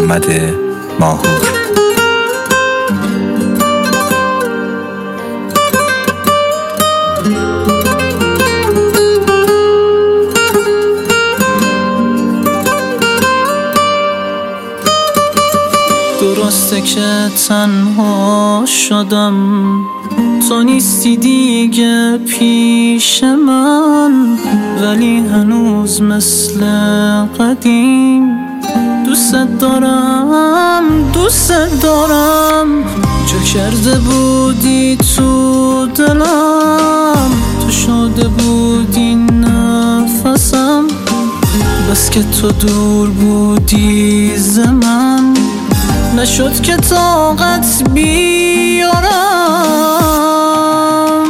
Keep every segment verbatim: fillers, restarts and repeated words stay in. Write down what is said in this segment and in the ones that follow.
محمد ماهور. درسته که تنها شدم، تو نیستی دیگه پیش من، ولی هنوز مثل قدیم دوست دارم دوست دارم. جا کرده بودی تو دلم، تو شده بودی نفسم، بس که تو دور بودی ز من، نشد که طاقت بیارم.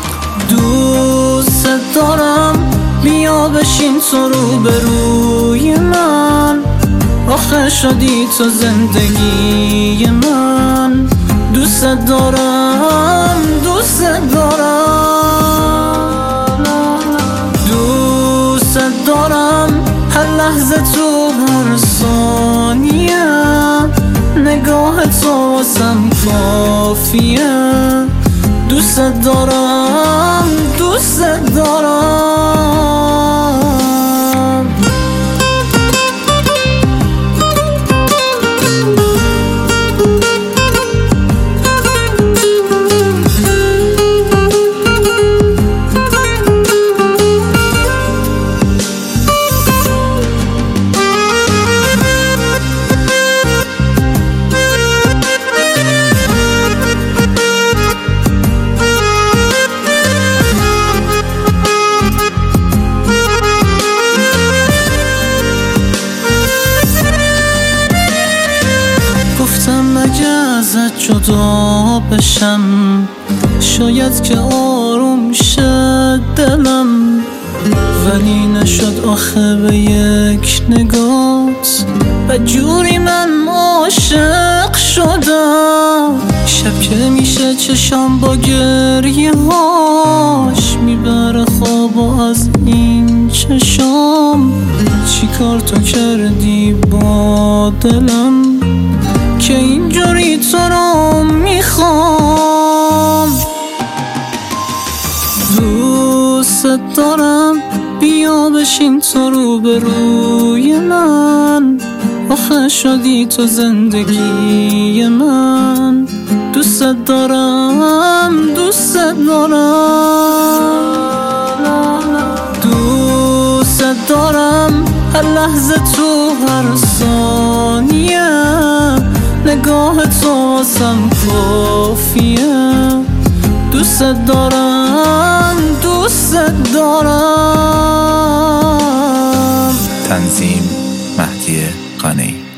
دوست دارم بیا بشین تو روبروی من، آخه شدی تو زندگی من. دوست دارم دوست دارم دوست دارم، هر لحظه تو هر ثانیه، نگاه تو واسم کافیه. دوست دارم دوست دارم. گفتم اگه ازت جدا بشم، شاید که آروم شد دلم، ولی نشد آخه به یک نگات، بدجوری من عاشق شدم. شب که میشه چشم با گریه هاش، میبره خواب از این چشم. چی کار تو کردی با دلم که اینجوری تو رو میخوام؟ دوست دارم بیا بشین تو روبروی من، آخه شدی تو زندگی من. دوست دارم دوست دارم دوست دارم، هر لحظه تو هر ثانیه، نگاه تو واسم کافیه. دوست دارم دوست دارم. تنظیم مهدی قانی.